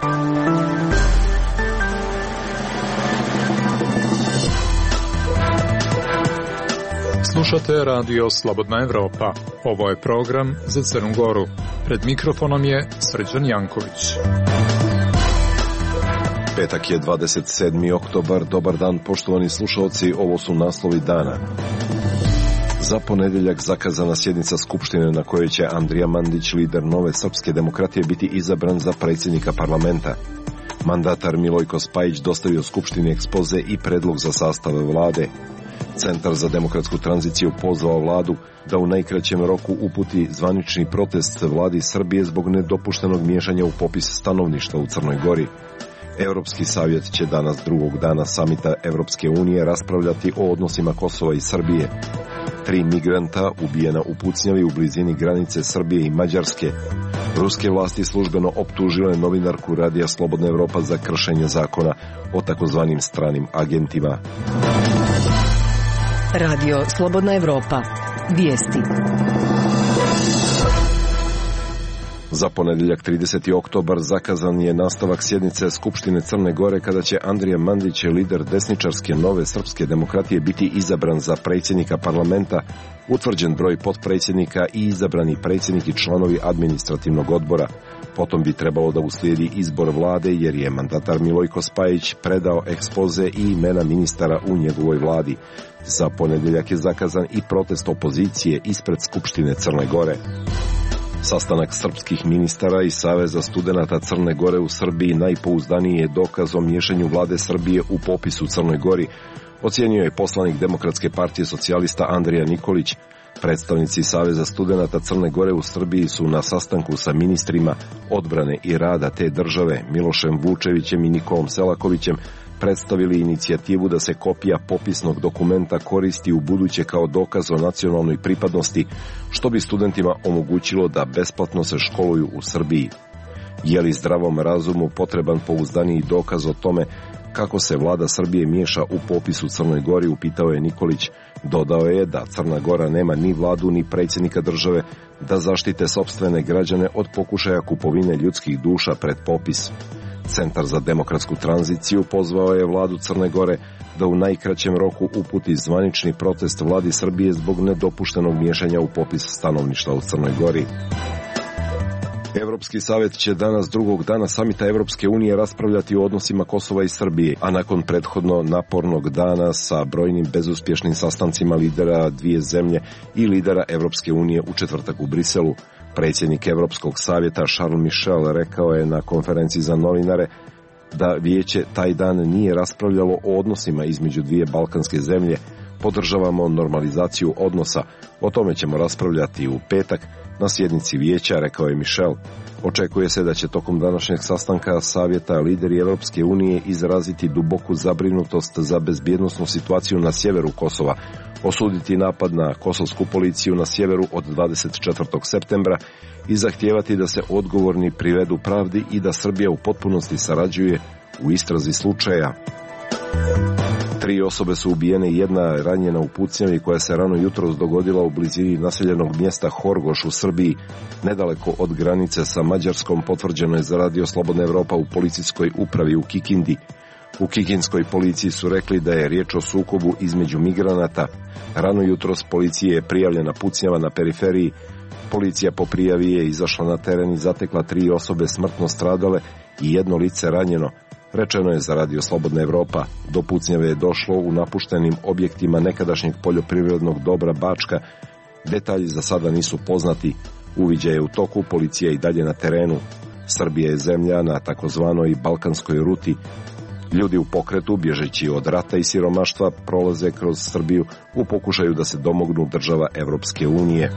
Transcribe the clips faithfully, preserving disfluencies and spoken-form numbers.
Slušate radio Slobodna Evropa. Ovo je program za Crnu Goru. Pred mikrofonom je Srđan Janković. Petak je dvadeset sedmi oktobar. Dobar dan, poštovani slušalci. Ovo su naslovi dana. Za ponedjeljak zakazana sjednica Skupštine na kojoj će Andrija Mandić, lider Nove srpske demokratije, biti izabran za predsjednika parlamenta. Mandatar Milojko Spajić dostavio Skupštini ekspoze i predlog za sastav vlade. Centar za demokratsku tranziciju pozvao vladu da u najkraćem roku uputi zvanični protest vladi Srbije zbog nedopuštenog miješanja u popis stanovništva u Crnoj Gori. Europski savjet će danas, drugog dana samita Evropske unije, raspravljati o odnosima Kosova i Srbije. Tri migranta ubijena u pucnjavi u blizini granice Srbije i Mađarske. Ruske vlasti službeno optužile novinarku radija Slobodna Evropa za kršenje zakona o takozvanim stranim agentima. Radio Slobodna Evropa. Vijesti. Za ponedjeljak trideseti oktobar zakazan je nastavak sjednice Skupštine Crne Gore kada će Andrija Mandić, lider desničarske Nove srpske demokratije, biti izabran za predsjednika parlamenta, utvrđen broj potpredsjednika i izabrani predsjednik i članovi administrativnog odbora. Potom bi trebalo da uslijedi izbor vlade jer je mandatar Milojko Spajić predao ekspoze i imena ministara u njegovoj vladi. Za ponedjeljak je zakazan i protest opozicije ispred Skupštine Crne Gore. Sastanak srpskih ministara i Saveza studenata Crne Gore u Srbiji najpouzdaniji je dokaz o miješanju vlade Srbije u popis u Crnoj Gori, ocijenio je poslanik Demokratske partije socijalista Andrija Nikolić. Predstavnici Saveza studenata Crne Gore u Srbiji su na sastanku sa ministrima odbrane i rada te države Milošem Vučevićem i Nikolom Selakovićem predstavili inicijativu da se kopija popisnog dokumenta koristi u buduće kao dokaz o nacionalnoj pripadnosti, što bi studentima omogućilo da besplatno se školuju u Srbiji. Je li zdravom razumu potreban pouzdaniji dokaz o tome kako se vlada Srbije miješa u popis u Crnoj Gori, upitao je Nikolić. Dodao je da Crna Gora nema ni vladu ni predsjednika države da zaštite sopstvene građane od pokušaja kupovine ljudskih duša pred popis. Centar za demokratsku tranziciju pozvao je vladu Crne Gore da u najkraćem roku uputi zvanični protest vladi Srbije zbog nedopuštenog miješanja u popis stanovništva u Crnoj Gori. Europski savjet će danas, drugog dana samita Evropske unije, raspravljati o odnosima Kosova i Srbije, a nakon prethodno napornog dana sa brojnim bezuspješnim sastancima lidera dvije zemlje i lidera Evropske unije u četvrtak u Briselu. Predsjednik Europskog savjeta Charles Michel rekao je na konferenciji za novinare da vijeće taj dan nije raspravljalo o odnosima između dvije balkanske zemlje. Podržavamo normalizaciju odnosa, o tome ćemo raspravljati u petak na sjednici vijeća, rekao je Michel. Očekuje se da će tokom današnjeg sastanka savjeta lideri Europske unije izraziti duboku zabrinutost za bezbjednosnu situaciju na sjeveru Kosova, osuditi napad na kosovsku policiju na sjeveru od dvadeset četvrtog septembra i zahtijevati da se odgovorni privedu pravdi i da Srbija u potpunosti sarađuje u istrazi slučaja. Tri osobe su ubijene i jedna ranjena u pucnjavi koja se rano jutros dogodila u blizini naseljenog mjesta Horgoš u Srbiji, nedaleko od granice sa Mađarskom, potvrđeno je za radio Slobodna Evropa u policijskoj upravi u Kikindi. U kikinskoj policiji su rekli da je riječ o sukobu između migranata. Rano jutros policije je prijavljena pucnjava na periferiji. Policija po prijavi je izašla na teren i zatekla tri osobe smrtno stradale i jedno lice ranjeno. Rečeno je za radio Slobodna Evropa. Do pucnjave je došlo u napuštenim objektima nekadašnjeg poljoprivrednog dobra Bačka. Detalji za sada nisu poznati. Uviđaj je u toku, policija i dalje na terenu. Srbija je zemlja na takozvanoj balkanskoj ruti. Ljudi u pokretu, bježeći od rata i siromaštva, prolaze kroz Srbiju u pokušaju da se domognu država Evropske unije.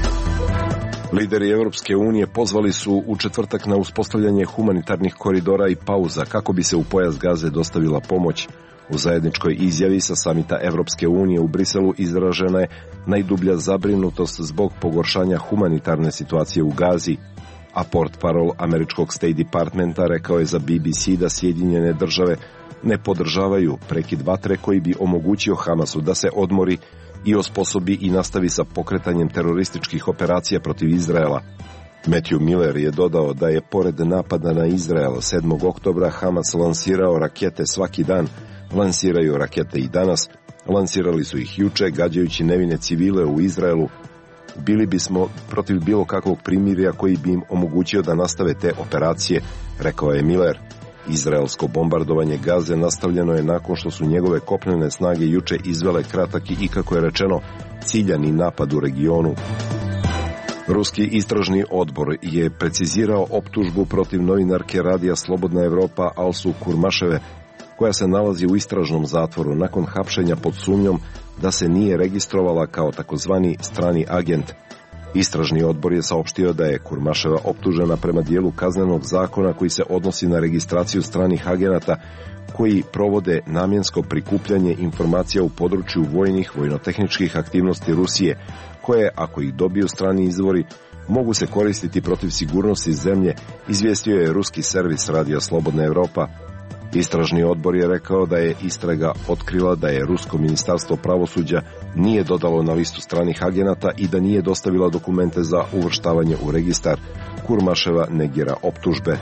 Lideri Evropske unije pozvali su u četvrtak na uspostavljanje humanitarnih koridora i pauza kako bi se u pojas Gaze dostavila pomoć. U zajedničkoj izjavi sa samita Evropske unije u Briselu izražena je najdublja zabrinutost zbog pogoršanja humanitarne situacije u Gazi. A portparol američkog State Departmenta rekao je za B B C da Sjedinjene države ne podržavaju prekid vatre koji bi omogućio Hamasu da se odmori i osposobi i nastavi sa pokretanjem terorističkih operacija protiv Izraela. Matthew Miller je dodao da je pored napada na Izrael sedmog oktobra Hamas lansirao rakete svaki dan, lansiraju rakete i danas, lansirali su ih juče gađajući nevine civile u Izraelu. Bili bismo protiv bilo kakvog primirja koji bi im omogućio da nastave te operacije, rekao je Miller. Izraelsko bombardovanje Gaze nastavljeno je nakon što su njegove kopnene snage juče izvele kratak i, kako je rečeno, ciljani napad u regionu. Ruski istražni odbor je precizirao optužbu protiv novinarke radija Slobodna Evropa Alsu Kurmaševe, koja se nalazi u istražnom zatvoru nakon hapšenja pod sumnjom da se nije registrovala kao takozvani strani agent. Istražni odbor je saopštio da je Kurmaševa optužena prema dijelu kaznenog zakona koji se odnosi na registraciju stranih agenata koji provode namjensko prikupljanje informacija u području vojnih, vojnotehničkih aktivnosti Rusije, koje, ako ih dobiju strani izvori, mogu se koristiti protiv sigurnosti zemlje, izvijestio je ruski servis Radio Slobodna Evropa. Istražni odbor je rekao da je istraga otkrila da je rusko ministarstvo pravosuđa nije dodalo na listu stranih agenata i da nije dostavila dokumente za uvrštavanje u registar. Kurmaševa negira optužbe.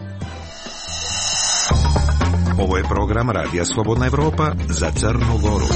Ovo je program Radija Slobodna Evropa za Crnu Goru.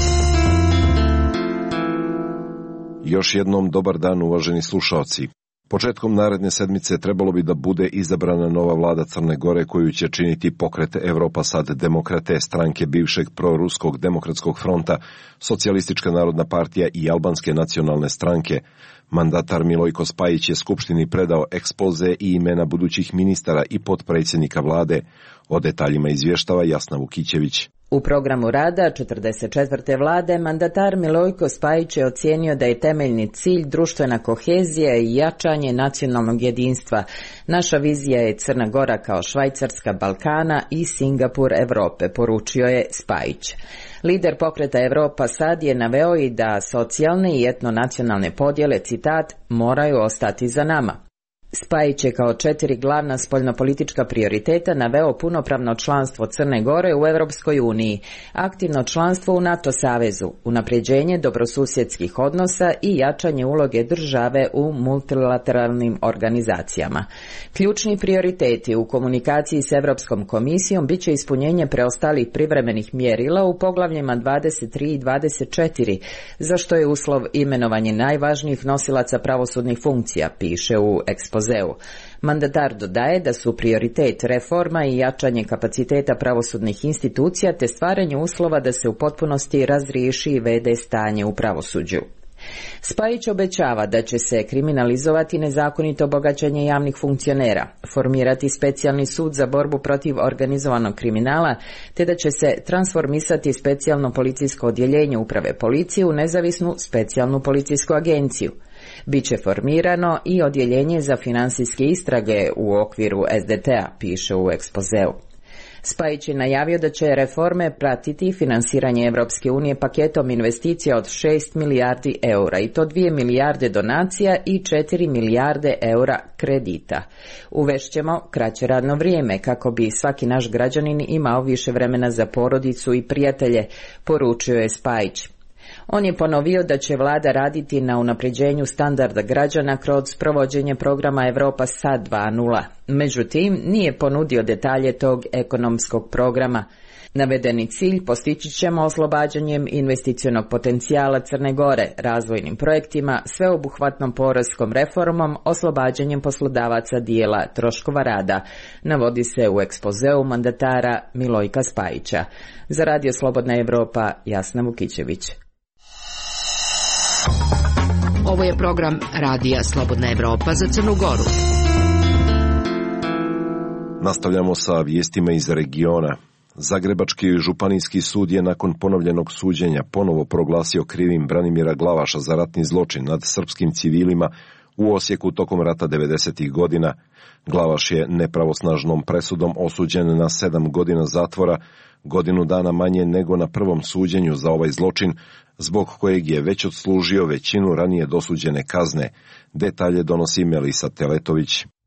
Još jednom dobar dan, uvaženi slušaoci. Početkom naredne sedmice trebalo bi da bude izabrana nova vlada Crne Gore koju će činiti pokret Evropa Sad demokrate, stranke bivšeg proruskog demokratskog fronta, Socijalistička narodna partija i Albanske nacionalne stranke. Mandatar Milojko Spajić je Skupštini predao ekspoze i imena budućih ministara i potpredsjednika vlade. O detaljima izvještava Jasna Vukićević. U programu rada četrdeset četvrte vlade mandatar Milojko Spajić je ocijenio da je temeljni cilj društvena kohezija i jačanje nacionalnog jedinstva. Naša vizija je Crna Gora kao Švajcarska Balkana i Singapur Evrope, poručio je Spajić. Lider pokreta Evropa Sad je naveo i da socijalne i etnonacionalne podjele, citat, moraju ostati za nama. Spajić je kao četiri glavna spoljnopolitička prioriteta naveo punopravno članstvo Crne Gore u Europskoj uniji, aktivno članstvo u NATO savezu, unapređenje dobrosusjedskih odnosa i jačanje uloge države u multilateralnim organizacijama. Ključni prioriteti u komunikaciji s Europskom komisijom bit će ispunjenje preostalih privremenih mjerila u poglavljima dvadeset tri i dvadeset četiri, za što je uslov imenovanje najvažnijih nosilaca pravosudnih funkcija, piše u ekspozeu. Mandatar dodaje da su prioritet reforma i jačanje kapaciteta pravosudnih institucija te stvaranje uslova da se u potpunosti razriješi i vede stanje u pravosuđu. Spajić obećava da će se kriminalizovati nezakonito bogaćenje javnih funkcionera, formirati specijalni sud za borbu protiv organizovanog kriminala, te da će se transformisati specijalno policijsko odjeljenje uprave policije u nezavisnu specijalnu policijsku agenciju. Biće formirano i odjeljenje za financijske istrage u okviru S D T-a, piše u ekspozeu. Spajić je najavio da će reforme pratiti finansiranje Evropske unije paketom investicija od šest milijardi eura i to dvije milijarde donacija i četiri milijarde eura kredita. Uvešćemo kraće radno vrijeme kako bi svaki naš građanin imao više vremena za porodicu i prijatelje, poručio je Spajić. On je ponovio da će vlada raditi na unapređenju standarda građana kroz provođenje programa Evropa Sad dva nula. Međutim, nije ponudio detalje tog ekonomskog programa. Navedeni cilj postići ćemo oslobađanjem investicionog potencijala Crne Gore, razvojnim projektima, sveobuhvatnom poreskom reformom, oslobađanjem poslodavaca dijela troškova rada, navodi se u ekspozeu mandatara Milojka Spajića. Za Radio Slobodna Evropa, Jasna Vukićević. Ovo je program Radija Slobodna Evropa za Crnu Goru. Nastavljamo sa vijestima iz regiona. Zagrebački županijski sud je nakon ponovljenog suđenja ponovo proglasio krivim Branimira Glavaša za ratni zločin nad srpskim civilima u Osijeku tokom rata devedesetih godina. Glavaš je nepravosnažnom presudom osuđen na sedam godina zatvora, godinu dana manje nego na prvom suđenju za ovaj zločin, zbog kojeg je već odslužio većinu ranije dosuđene kazne. Detalje donosi Melisa Teletović.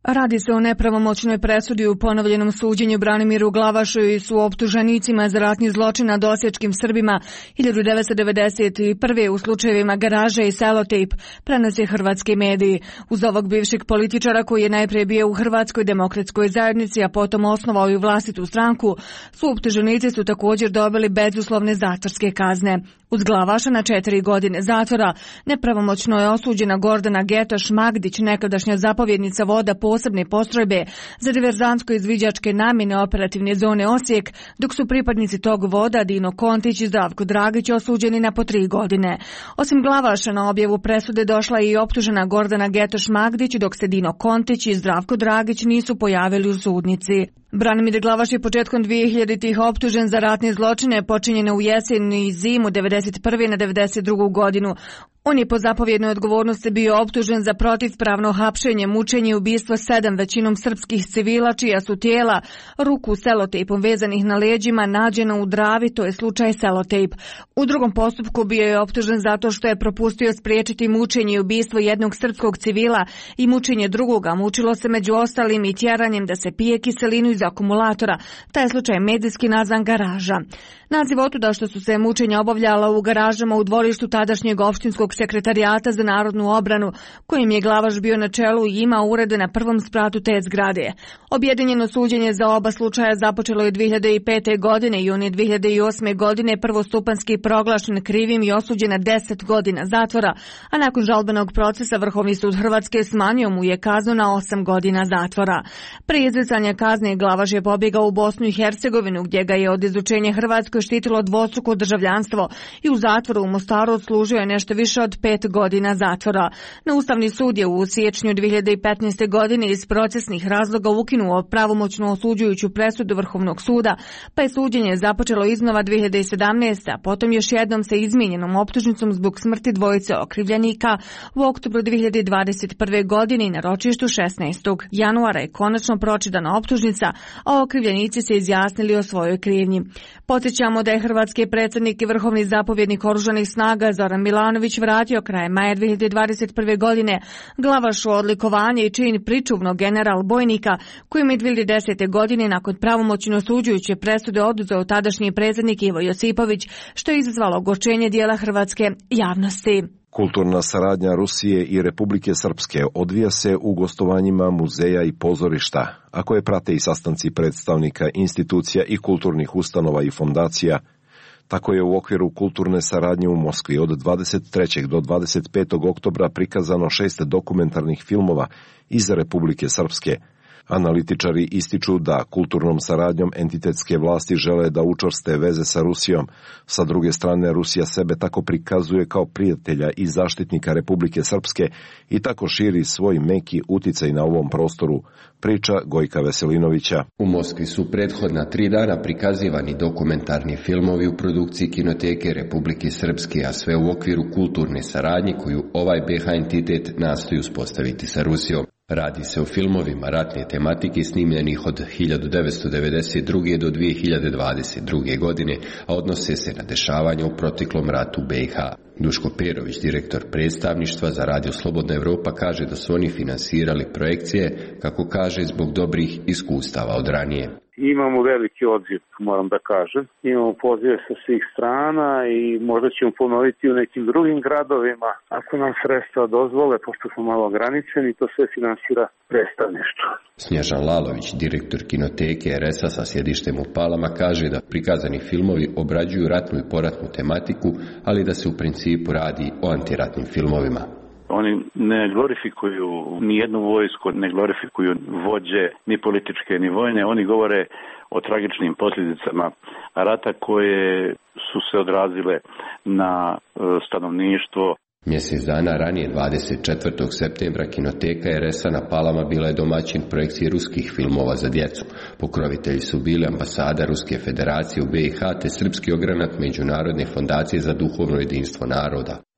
Radi se o nepravomoćnoj presudi u ponovljenom suđenju Branimiru Glavašu i su optuženicima za ratni zločin nad osječkim Srbima hiljadu devetsto devedeset prve u slučajevima Garaže i Selotejp, prenose hrvatski mediji. Uz ovog bivšeg političara koji je najprije bio u Hrvatskoj demokratskoj zajednici, a potom osnovao i vlastitu stranku, su optuženici su također dobili bezuslovne zatvorske kazne. Uz Glavaša na četiri godine zatvora nepravomoćno je osuđena Gordana Getoš Magdić, nekadašnja zapovjednica voda posebne postrojbe za diverzantsko-izviđačke namjene operativne zone Osijek, dok su pripadnici tog voda Dino Kontić i Zdravko Dragić osuđeni na po tri godine. Osim Glavaša na objavu presude došla je i optužena Gordana Getoš Magdić, dok se Dino Kontić i Zdravko Dragić nisu pojavili u sudnici. Branimir Glavaš je početkom dvije hiljaditih optužen za ratne zločine počinjene u jesen i zimu devedeset prve na devedeset drugu godinu. On je po zapovjednoj odgovornosti bio optužen za protivpravno hapšenje, mučenje i ubistvo sedam većinom srpskih civila čija su tijela ruku selotejpom vezanih na leđima nađena u Dravi, to je slučaj Selotejp. U drugom postupku bio je optužen zato što je propustio spriječiti mučenje i ubistvo jednog srpskog civila i mučenje drugoga. Mučilo se među ostalim i tjeranjem da se pije kiselinu iz akumulatora. Taj slučaj medijski nazvan Garaža. Naziv otuda što su se mučenja obavljala u garažama u dvorištu tadašnjeg opštinskog sekretarijata za narodnu obranu, kojim je Glavaš bio na čelu i ima urede na prvom spratu te zgrade. Objedinjeno suđenje za oba slučaja započelo je dvije hiljade pete. godine i on je dvije hiljade osme. godine prvostupanski proglašen krivim i osuđen na deset godina zatvora, a nakon žalbenog procesa Vrhovni sud Hrvatske smanjio mu je kaznu na osam godina zatvora. Prije izricanja kazne Glavaš je pobjegao u Bosnu i Hercegovinu, gdje ga je od izučenja Hrvatskoj štitilo dvostruko državljanstvo i u zatvoru u Mostaru odslužio je nešto više od pet godina zatvora. Na Ustavni sud je u siječnju dvije hiljade petnaeste. godine iz procesnih razloga ukinuo pravomoćno osuđujuću presudu Vrhovnog suda, pa je suđenje započelo iznova dvije hiljade sedamnaeste. a potom još jednom sa izmijenjenom optužnicom zbog smrti dvojice okrivljenika u oktobru dvije hiljade dvadeset prve. godine i na ročištu šesnaestog januara je konačno pročitana optužnica, a okrivljenici se izjasnili o svojoj krivnji. Podsjećamo da je hrvatski predsjednik i vrhovni zapovjednik oružanih snaga Zoran Milanović vratio krajem maja dvije hiljade dvadeset prve. godine Glavašu odlikovanje i čin pričuvnog general bojnika, kojim je dvije hiljade desete. godine nakon pravomoćno osuđujuće presude oduzeo tadašnji predsjednik Ivo Josipović, što je izazvalo ogorčenje dijela hrvatske javnosti. Kulturna saradnja Rusije i Republike Srpske odvija se u gostovanjima muzeja i pozorišta, a koje prate i sastanci predstavnika institucija i kulturnih ustanova i fondacija. Tako je u okviru kulturne saradnje u Moskvi od dvadeset trećeg do dvadeset petog oktobra prikazano šest dokumentarnih filmova iz Republike Srpske. Analitičari ističu da kulturnom saradnjom entitetske vlasti žele da učvrste veze sa Rusijom. Sa druge strane, Rusija sebe tako prikazuje kao prijatelja i zaštitnika Republike Srpske i tako širi svoj meki uticaj na ovom prostoru, priča Gojka Veselinovića. U Moskvi su prethodna tri dana prikazivani dokumentarni filmovi u produkciji Kinoteke Republike Srpske, a sve u okviru kulturne saradnje koju ovaj be ha entitet nastoji uspostaviti sa Rusijom. Radi se o filmovima ratne tematike snimljenih od hiljadu devetsto devedeset druge. do dvije hiljade dvadeset druge. godine, a odnose se na dešavanja u proteklom ratu u be ha. Duško Perović, direktor predstavništva za Radio Slobodna Evropa, kaže da su oni finansirali projekcije, kako kaže, zbog dobrih iskustava od ranije. Imamo veliki odziv, moram da kažem. Imamo pozive sa svih strana i možda ćemo ponoviti u nekim drugim gradovima. Ako nam sredstva dozvole, pošto smo malo ograničeni, to sve finansira predstavništvo. Snježan Lalović, direktor Kinoteke er es a sa sjedištem u Palama, kaže da prikazani filmovi obrađuju ratnu i poratnu tematiku, ali da se u principu radi o antiratnim filmovima. Oni ne glorifikuju ni jednu vojsku, ne glorifikuju vođe, ni političke, ni vojne. Oni govore o tragičnim posljedicama rata koje su se odrazile na stanovništvo. Mjesec dana ranije, dvadeset četvrtog septembra, Kinoteka er es a na Palama bila je domaćin projekcije ruskih filmova za djecu. Pokrovitelji su bili ambasada Ruske federacije u be ha te Srpski ogranak Međunarodne fondacije za duhovno jedinstvo naroda.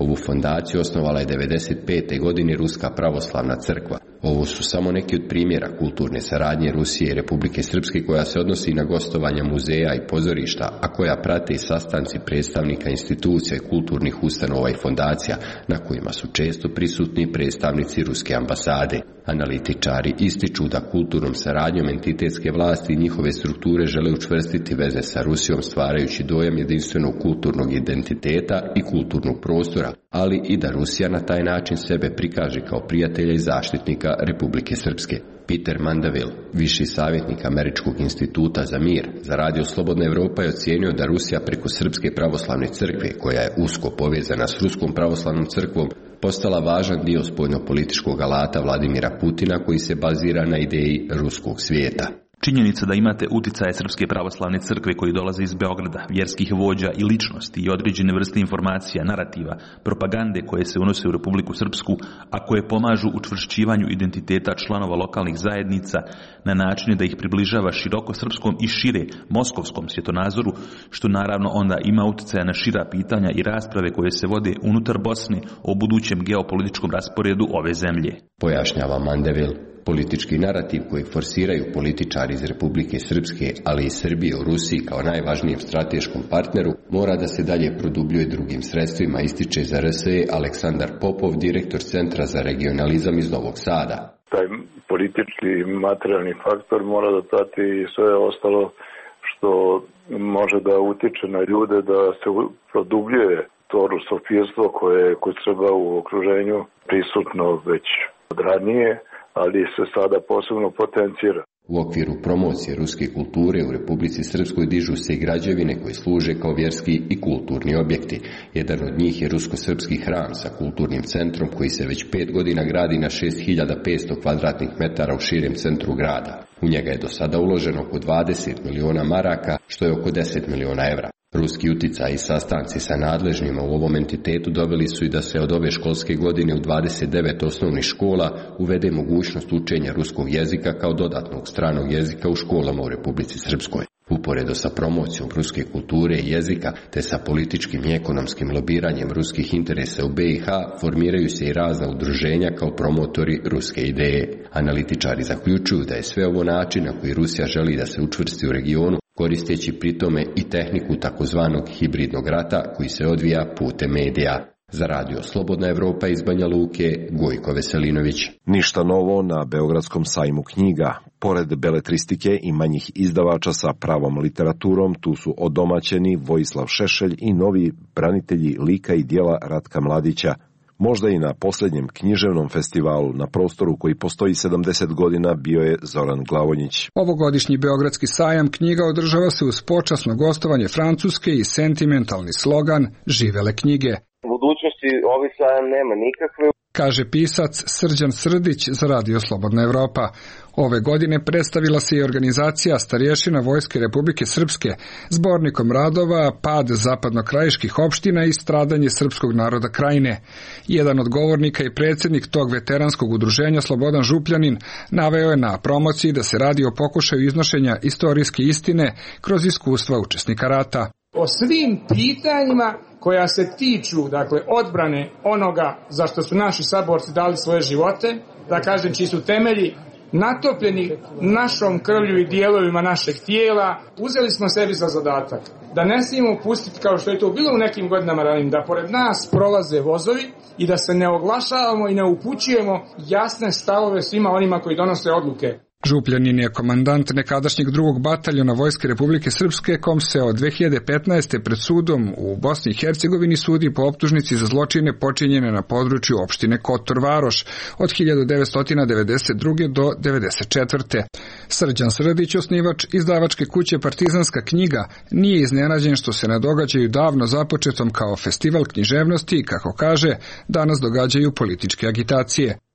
Ovu fondaciju osnovala je devedeset pete godine Ruska pravoslavna crkva. Ovo su samo neki od primjera kulturne saradnje Rusije i Republike Srpske koja se odnosi na gostovanja muzeja i pozorišta, a koja prate i sastanci predstavnika institucija i kulturnih ustanova i fondacija, na kojima su često prisutni predstavnici ruske ambasade. Analitičari ističu da kulturnom saradnjom entitetske vlasti i njihove strukture žele učvrstiti veze sa Rusijom, stvarajući dojam jedinstvenog kulturnog identiteta i kulturnog prostora, ali i da Rusija na taj način sebe prikaže kao prijatelja i zaštitnika Republike Srpske. Peter Mandavil, viši savjetnik Američkog instituta za mir za Radio Slobodna Evropa, je ocijenio da Rusija preko Srpske pravoslavne crkve, koja je usko povezana s Ruskom pravoslavnom crkvom, postala važan dio spoljnopolitičkog alata Vladimira Putina koji se bazira na ideji ruskog svijeta. Činjenica da imate uticaje Srpske pravoslavne crkve koji dolaze iz Beograda, vjerskih vođa i ličnosti i određene vrste informacija, narativa, propagande koje se unose u Republiku Srpsku, a koje pomažu učvršćivanju identiteta članova lokalnih zajednica na načine da ih približava široko srpskom i šire moskovskom svjetonazoru, što naravno onda ima uticaja na šira pitanja i rasprave koje se vode unutar Bosne o budućem geopolitičkom rasporedu ove zemlje. Pojašnjava Mandevil. Politički narativ koji forsiraju političari iz Republike Srpske, ali i Srbije u Rusiji kao najvažnijem strateškom partneru, mora da se dalje produbljuje drugim sredstvima, ističe za R S E Aleksandar Popov, direktor Centra za regionalizam iz Novog Sada. Taj politički materijalni faktor mora da prati i sve ostalo što može da utiče na ljude da se produbljuje to rusofilstvo koje je kod Srba u okruženju prisutno već od ranije, ali se sada posebno potencira. U okviru promocije ruske kulture u Republici Srpskoj dižu se i građevine koje služe kao vjerski i kulturni objekti. Jedan od njih je rusko-srpski hram sa kulturnim centrom koji se već pet godina gradi na šest hiljada petsto kvadratnih metara u širem centru grada. U njega je do sada uloženo oko dvadeset miliona maraka, što je oko deset miliona evra. Ruski uticaj i sastanci sa nadležnjima u ovom entitetu doveli su i da se od ove školske godine u dvadeset devet osnovnih škola uvede mogućnost učenja ruskog jezika kao dodatnog stranog jezika u školama u Republici Srpskoj. Uporedo sa promocijom ruske kulture i jezika te sa političkim i ekonomskim lobiranjem ruskih interesa u B i H formiraju se i razna udruženja kao promotori ruske ideje. Analitičari zaključuju da je sve ovo način na koji Rusija želi da se učvrsti u regionu, koristeći pritome i tehniku takozvanog hibridnog rata koji se odvija putem medija. Za Radio Slobodna Evropa iz Banja Luke, Gojko Veselinović. Ništa novo na Beogradskom sajmu knjiga. Pored beletristike i manjih izdavača sa pravom literaturom, tu su odomaćeni Vojislav Šešelj i novi branitelji lika i dijela Ratka Mladića. Možda i na posljednjem književnom festivalu na prostoru koji postoji sedamdeset godina bio je Zoran Glavonjić. Ovogodišnji Beogradski sajam knjiga održava se uz počasno gostovanje Francuske i sentimentalni slogan Živele knjige. U budućnosti ovaj sajam nema nikakve, kaže pisac Srđan Srdić za Radio Slobodna Evropa. Ove godine predstavila se i organizacija Starješina Vojske Republike Srpske zbornikom radova Pad zapadnokrajiških opština i stradanje srpskog naroda Krajine. Jedan od govornika i predsjednik tog veteranskog udruženja Slobodan Župljanin naveo je na promociji da se radi o pokušaju iznošenja istorijske istine kroz iskustva učesnika rata. O svim pitanjima koja se tiču, dakle, odbrane onoga za što su naši saborci dali svoje živote, da kažem, čiji su temelji natopljeni našom krvlju i dijelovima našeg tijela, uzeli smo sebi za zadatak da ne smijemo pustiti, kao što je to bilo u nekim godinama ranijim, da pored nas prolaze vozovi i da se ne oglašavamo i ne upućujemo jasne stavove svima onima koji donose odluke. Župljanin je komandant nekadašnjeg drugog bataljona Vojske Republike Srpske, kom se od dve hiljade petnaeste. pred sudom u Bosni i Hercegovini sudi po optužnici za zločine počinjene na području opštine Kotor Varoš od hiljadu devetsto devedeset druge. do devedeset četvrte. Srđan Srdić, osnivač izdavačke kuće Partizanska knjiga, nije iznenađen što se na događaju davno započetom kao festival književnosti i, kako kaže, danas događaju političke agitacije.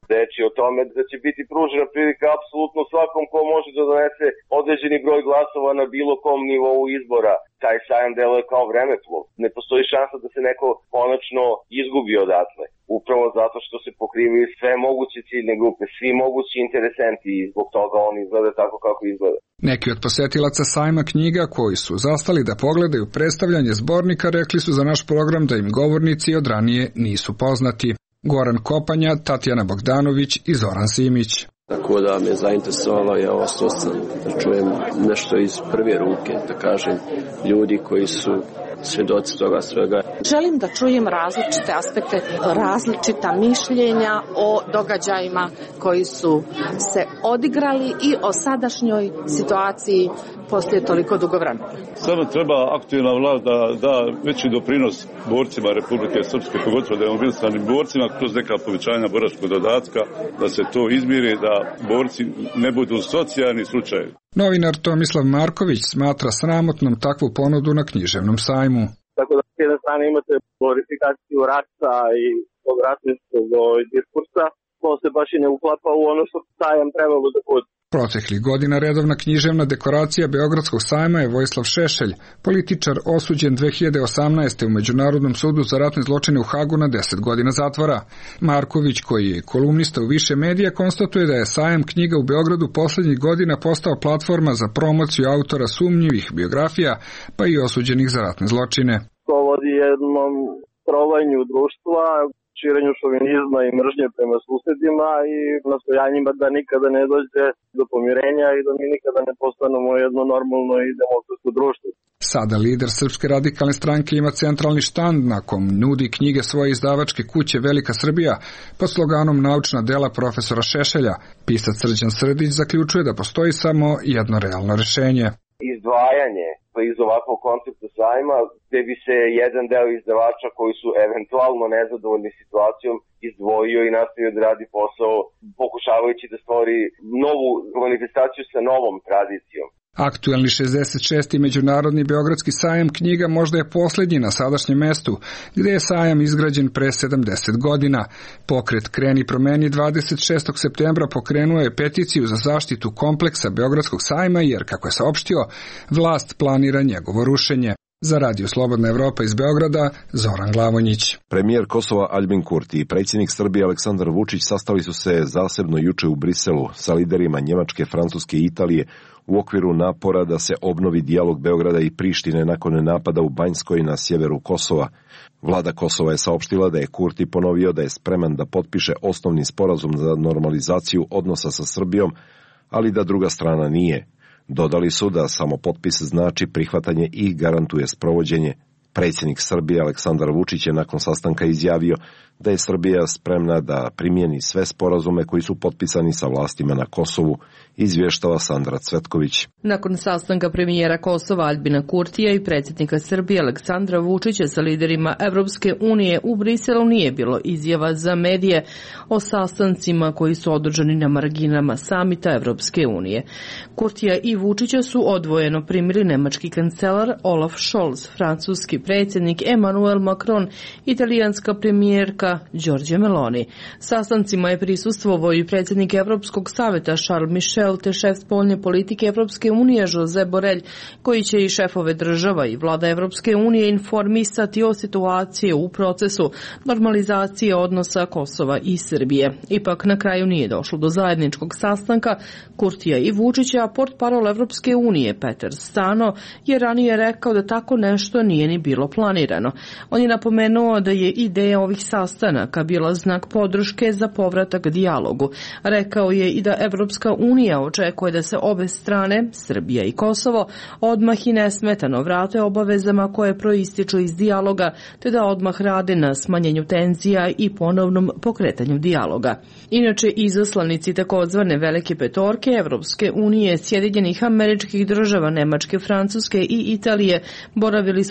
Reč je o tome da će biti pružena prilika apsolutno svakom ko može da donese određeni broj glasova na bilo kom nivou izbora. Taj sajam deluje kao vremeplov. Ne postoji šansa da se neko konačno izgubi odatle. Upravo zato što se pokrivaju sve moguće ciljne grupe, svi mogući interesenti i zbog toga on izgleda tako kako izgleda. Neki od posetilaca sajma knjiga koji su zastali da pogledaju predstavljanje zbornika rekli su za naš program da im govornici od ranije nisu poznati. Goran Kopanja, Tatjana Bogdanović i Zoran Simić. Tako da me zainteresovalo je ovo sam da čujem nešto iz prve ruke, da kažem, ljudi koji su svjedoci toga svega. Želim da čujem različite aspekte, različita mišljenja o događajima koji su se odigrali i o sadašnjoj situaciji poslije toliko dugo vremena. Samo treba aktivna vlast da da veći doprinos borcima Republike Srpske, pogotovo demobilisanim borcima, kroz neka povećanja boračkog dodatka, da se to izmiri, da borci ne budu socijalni slučajevi. Novinar Tomislav Marković smatra sramotnom takvu ponudu na književnom sajmu. Tako da s jedne strane imate glorifikaciju rata i tog ratničkog diskursa, to se baš i ne uklapa u ono što sajam trebalo da bude. Proteklih godina redovna književna dekoracija Beogradskog sajma je Vojislav Šešelj, političar osuđen dve hiljade osamnaeste. u Međunarodnom sudu za ratne zločine u Hagu na deset godina zatvora. Marković, koji je kolumnista u više medija, konstatuje da je sajam knjiga u Beogradu poslednjih godina postao platforma za promociju autora sumnjivih biografija, pa i osuđenih za ratne zločine. To vodi jednom trovanju društva, širenju šovinizma i mržnje prema susedima i nastojanjima da nikada ne dođe do pomirenja i da mi nikada ne postanemo jedno normalno i demokratsko društvo. Sada lider Srpske radikalne stranke ima centralni štand na kom nudi knjige svoje izdavačke kuće Velika Srbija pod sloganom Naučna dela profesora Šešelja. Pisac Srđan Srdić zaključuje da postoji samo jedno realno rešenje. Izdvajanje iz ovakvog koncepta sajma, gde bi se jedan deo izdavača koji su eventualno nezadovoljni situacijom izdvojio i nastavio da radi posao, pokušavajući da stvori novu manifestaciju sa novom tradicijom. Aktuelni šezdeset šesti Međunarodni Beogradski sajam knjiga možda je posljednji na sadašnjem mestu, gde je sajam izgrađen pre sedamdeset godina. Pokret Kreni promeni dvadeset šestog septembra pokrenuo je peticiju za zaštitu kompleksa Beogradskog sajma, jer, kako je saopštio, vlast planira njegovo rušenje. Za Radio Slobodna Evropa iz Beograda, Zoran Glavonjić. Premijer Kosova Aljbin Kurti i predsjednik Srbije Aleksandar Vučić sastali su se zasebno juče u Briselu sa liderima Njemačke, Francuske i Italije u okviru napora da se obnovi dijalog Beograda i Prištine nakon napada u Banjskoj na sjeveru Kosova. Vlada Kosova je saopštila da je Kurti ponovio da je spreman da potpiše osnovni sporazum za normalizaciju odnosa sa Srbijom, ali da druga strana nije. Dodali su da samo potpis znači prihvatanje i garantuje sprovođenje. Predsjednik Srbije Aleksandar Vučić je nakon sastanka izjavio da je Srbija spremna da primjeni sve sporazume koji su potpisani sa vlastima na Kosovu, izvještava Sandra Cvetković. Nakon sastanka premijera Kosova Aljbina Kurtija i predsjednika Srbije Aleksandra Vučića sa liderima Evropske unije u Briselu nije bilo izjava za medije o sastancima koji su održani na marginama samita Evropske unije. Kurtija i Vučića su odvojeno primili nemački kancelar Olaf Scholz, francuski predsjednik Emmanuel Macron, italijanska premijerka Giorgia Meloni. Sastancima je prisustvovao i predsjednik Evropskog saveta Charles Michel te šef spoljne politike Evropske unije Josep Borrell, koji će i šefove država i vlada Evropske unije informisati o situaciji u procesu normalizacije odnosa Kosova i Srbije. Ipak na kraju nije došlo do zajedničkog sastanka Kurtija i Vučića, a portparol Evropske unije Peter Stano je ranije rekao da tako nešto nije ni bilo planirano. On je napomenuo da je ideja ovih sastanaka bila znak podrške za povratak dijalogu. Rekao je i da Evropska unija očekuje da se obe strane, Srbija i Kosovo, odmah i nesmetano vrate obavezama koje proističu iz dijaloga, te da odmah rade na smanjenju tenzija i ponovnom pokretanju dijaloga. Inače, izaslanici takozvane Velike petorke Evropske unije, Sjedinjenih Američkih Država, Nemačke, Francuske i Italije boravili su dvadeset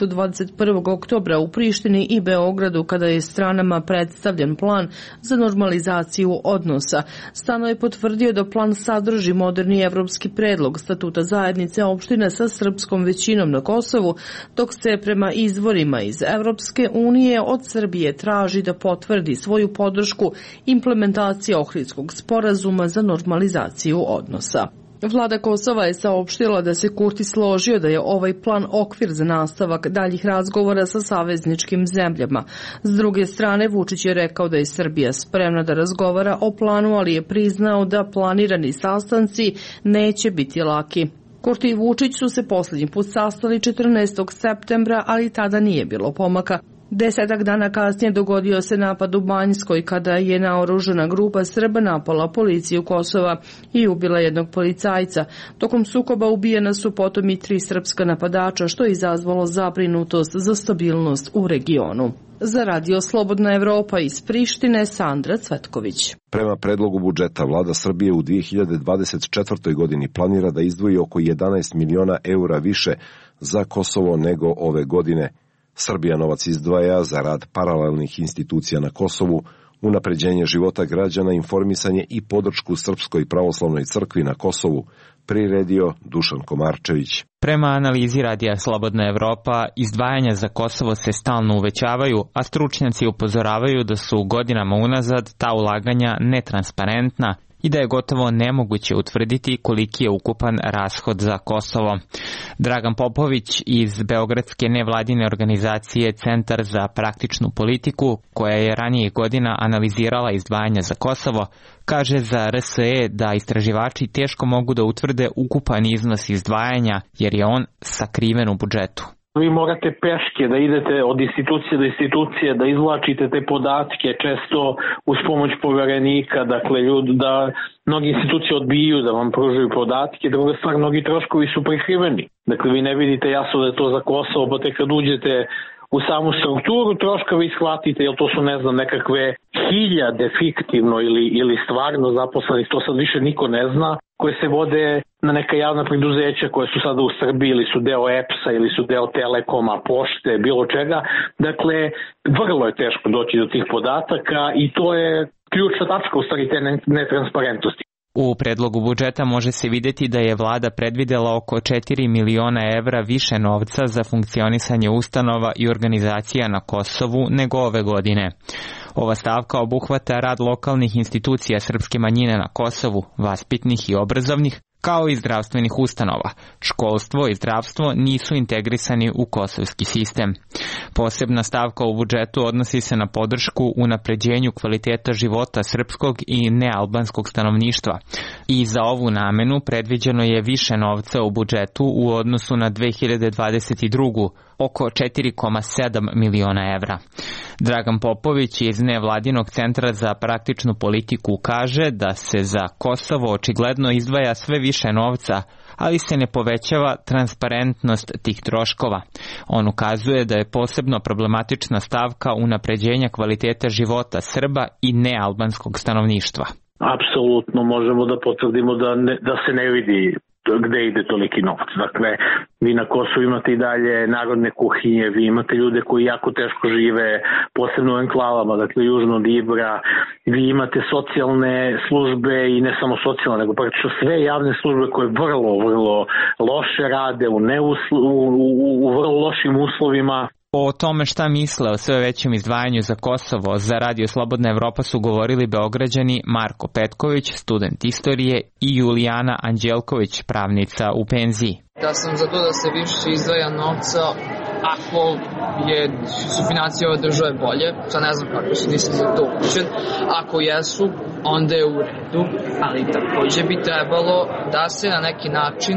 dvadeset prvog oktobra u Prištini i Beogradu kada je stranama predstavljen plan za normalizaciju odnosa. Stano je potvrdio da plan sadrži moderni evropski predlog statuta zajednice opštine sa srpskom većinom na Kosovu, dok se prema izvorima iz Evropske unije od Srbije traži da potvrdi svoju podršku implementacije Ohridskog sporazuma za normalizaciju odnosa. Vlada Kosova je saopštila da se Kurti složio da je ovaj plan okvir za nastavak daljih razgovora sa savezničkim zemljama. S druge strane, Vučić je rekao da je Srbija spremna da razgovara o planu, ali je priznao da planirani sastanci neće biti laki. Kurti i Vučić su se posljednji put sastali četrnaestog septembra, ali tada nije bilo pomaka. Desetak dana kasnije dogodio se napad u Banjskoj kada je naoružana grupa Srba napala policiju Kosova i ubila jednog policajca. Tokom sukoba ubijena su potom i tri srpska napadača, što je izazvalo zabrinutost za stabilnost u regionu. Za Radio Slobodna Evropa iz Prištine, Sandra Cvetković. Prema predlogu budžeta, vlada Srbije u dve hiljade dvadeset četvrtoj. godini planira da izdvoji oko jedanaest miliona eura više za Kosovo nego ove godine. Srbija novac izdvaja za rad paralelnih institucija na Kosovu, unapređenje života građana, informisanje i podršku Srpskoj pravoslavnoj crkvi na Kosovu, priredio Dušan Komarčević. Prema analizi Radija Slobodna Evropa, izdvajanja za Kosovo se stalno uvećavaju, a stručnjaci upozoravaju da su godinama unazad ta ulaganja netransparentna i da je gotovo nemoguće utvrditi koliki je ukupan rashod za Kosovo. Dragan Popović iz beogradske nevladine organizacije Centar za praktičnu politiku, koja je ranije godina analizirala izdvajanja za Kosovo, kaže za R S E da istraživači teško mogu da utvrde ukupan iznos izdvajanja jer je on sakriven u budžetu. Vi morate peške da idete od institucije do institucije, da izvlačite te podatke, često uz pomoć poverenika, dakle ljudi da mnogi institucije odbiju da vam pružaju podatke, druga stvar, mnogi troškovi su prikriveni. Dakle, vi ne vidite jasno da je to za Kosovo, pa tek kad uđete u samu strukturu troška vi shvatite, jer to su, ne znam, nekakve hiljade fiktivno ili, ili stvarno zaposlenih, to sad više niko ne zna, koje se vode na neka javna preduzeća koje su sada u Srbiji ili su deo E P S-a ili su deo Telekoma, pošte, bilo čega. Dakle, vrlo je teško doći do tih podataka i to je ključna tačka u stvari te netransparentnosti. U predlogu budžeta može se vidjeti da je vlada predvidela oko četiri miliona evra više novca za funkcionisanje ustanova i organizacija na Kosovu nego ove godine. Ova stavka obuhvata rad lokalnih institucija srpske manjine na Kosovu, vaspitnih i obrazovnih, kao i zdravstvenih ustanova. Školstvo i zdravstvo nisu integrisani u kosovski sistem. Posebna stavka u budžetu odnosi se na podršku unapređenju kvaliteta života srpskog i nealbanskog stanovništva. I za ovu namenu predviđeno je više novca u budžetu u odnosu na dve hiljade dvadeset drugu. oko četiri zarez sedam miliona evra. Dragan Popović iz nevladinog centra za praktičnu politiku kaže da se za Kosovo očigledno izdvaja sve više novca, ali se ne povećava transparentnost tih troškova. On ukazuje da je posebno problematična stavka unapređenja kvaliteta života Srba i nealbanskog stanovništva. Apsolutno možemo da potvrdimo da, ne, da se ne vidi gde ide toliki novac. Dakle, vi na Kosovu imate i dalje narodne kuhinje, vi imate ljude koji jako teško žive, posebno u enklavama, dakle južno od Ibra, vi imate socijalne službe i ne samo socijalne, nego praktično sve javne službe koje vrlo, vrlo loše rade u, neuslu, u, u, u vrlo lošim uslovima. O tome šta misle o sve većem izdvajanju za Kosovo za Radio Slobodna Evropa su govorili Beograđani Marko Petković, student istorije, i Julijana Anđelković, pravnica u penziji. Da sam za to da se više izdvaja novca ako je, su financije ove države bolje, sad ne znam kako su, nisam za to upućen, ako jesu, onda je u redu, ali takođe bi trebalo da se na neki način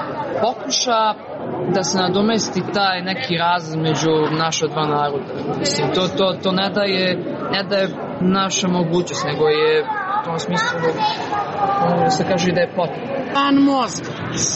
pokuša da se nadomesti taj neki razlaz među naša dva naroda. Mislim, to, to, to ne da je, ne da je naša mogućnost, nego je u tom smislu da se kaže da je potrebno. Pan mozga.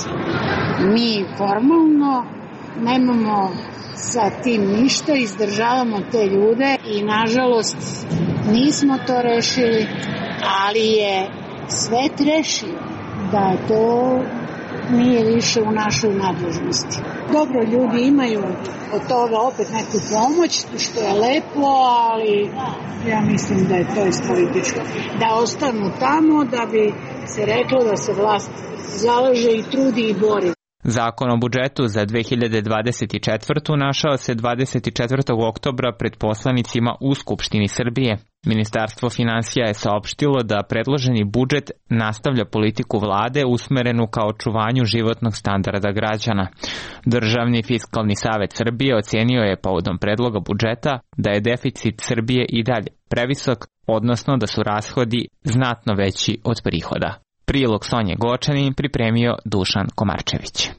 Mi formalno nemamo sa tim ništa, izdržavamo te ljude i nažalost nismo to rešili, ali je sve rešivo da to nije više u našoj nadležnosti. Dobro, ljudi imaju od toga opet neku pomoć, što je lepo, ali ja mislim da je to iz političkog. Da ostanu tamo, da bi se reklo da se vlast zalaže i trudi i bori. Zakon o budžetu za dve hiljade dvadeset četvrtu. našao se dvadeset četvrtog oktobra pred poslanicima u Skupštini Srbije. Ministarstvo finansija je saopštilo da predloženi budžet nastavlja politiku vlade usmerenu ka očuvanju životnog standarda građana. Državni fiskalni savet Srbije ocenio je povodom predloga budžeta da je deficit Srbije i dalje previsok, odnosno da su rashodi znatno veći od prihoda. Prilog Sonje Gočanin pripremio Dušan Komarčević.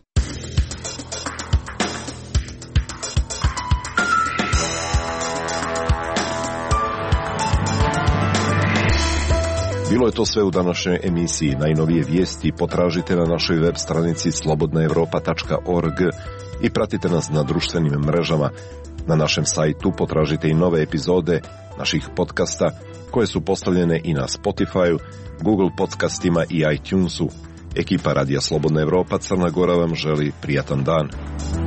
Bilo je to sve u današnjoj emisiji. Najnovije vijesti potražite na našoj web stranici slobodna europa tačka org i pratite nas na društvenim mrežama. Na našem sajtu potražite i nove epizode naših podcasta koje su postavljene i na Spotify-u, Google podcastima i iTunesu. Ekipa Radija Slobodna Evropa Crna Gora vam želi prijatan dan.